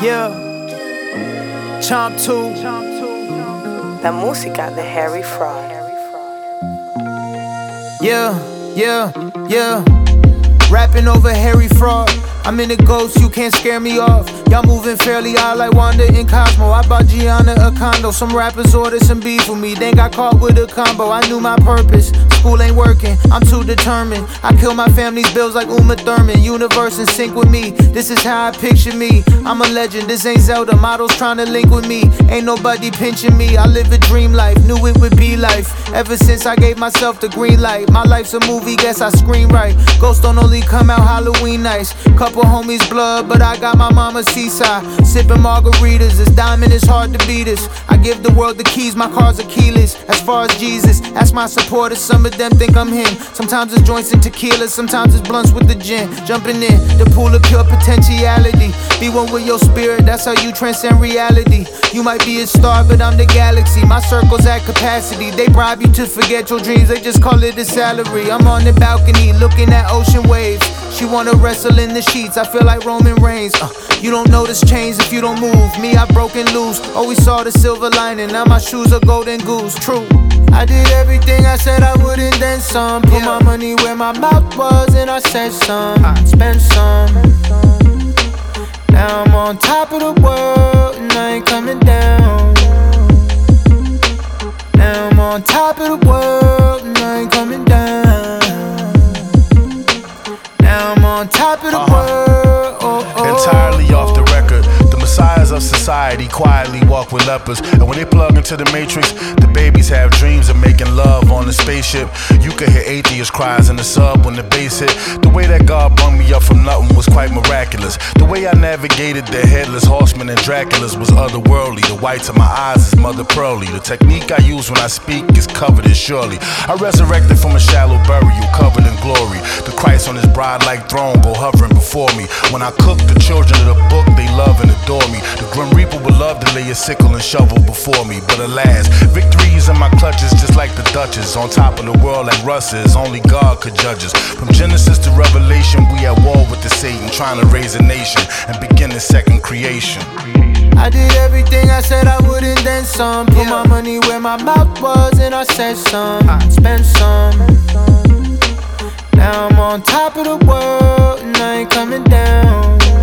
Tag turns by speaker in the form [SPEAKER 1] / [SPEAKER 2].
[SPEAKER 1] Yeah, Chomp 2.
[SPEAKER 2] La música de Harry Fraud.
[SPEAKER 1] Yeah, yeah, yeah. Rapping over Harry Fraud. I'm in the ghost, you can't scare me off. Y'all moving fairly odd like Wanda and Cosmo. I bought Gianna a condo. Some rappers ordered some beef with me, then got caught with a combo. I knew my purpose, school ain't working, I'm too determined. I kill my family's bills like Uma Thurman. Universe in sync with me, this is how I picture me. I'm a legend, this ain't Zelda. Models trying to link with me, ain't nobody pinching me. I live a dream life, knew it would be life. Ever since I gave myself the green light. My life's a movie, guess I screen right. Ghosts don't only come out Halloween nights. Couple homies blood, but I got my mama's seaside. Sipping margaritas, this diamond is hard to beat us. I give the world the keys, my cars are keyless. As far as Jesus, ask my supporters, some of them think I'm him. Sometimes it's joints and tequila, sometimes it's blunts with the gin. Jumping in, the pool of pure potentiality. Be one with your spirit, that's how you transcend reality. You might be a star, but I'm the galaxy. My circle's at capacity. They bribe you to forget your dreams, they just call it a salary. I'm on the balcony, looking at ocean waves. She wanna wrestle in the sheets, I feel like Roman Reigns. You don't notice change if you don't move. Me, I broken loose, always saw the silver lining. Now my shoes are golden goose, true. I did everything I said I wouldn't, then some. Put my money where my mouth was and I said some. I spent some. Now I'm on top of the world and I ain't coming down. Now I'm on top of the world and I ain't coming down. Now I'm on top of the world.
[SPEAKER 3] Entirely off the record. The messiahs of society quietly walk with lepers. And when they plug into the matrix, the babies have dreams of making love on the spaceship. You could hear atheist cries in the sub when the bass hit. The way that God brought me up from nothing was quite miraculous. The way I navigated the headless horsemen and Draculas was otherworldly. The whites of my eyes is mother pearly. The technique I use when I speak is coveted surely. I resurrected from a shallow burial covered in glory. The Christ on his bride-like throne go hovering before me. When I cook, the children of the book, they love and adore me. The Grim Reaper would love to lay a sickle and shovel before me. But alas, victory is in my clutches just like the Duchess. On top of the world like Russ is, only God could judge us. From Genesis to Revelation, we at war with the Satan, trying to raise a nation and begin the second creation.
[SPEAKER 1] I did everything I said I wouldn't, then some. Put my money where my mouth was and I said some. I spent some. Now I'm on top of the world and I ain't coming down.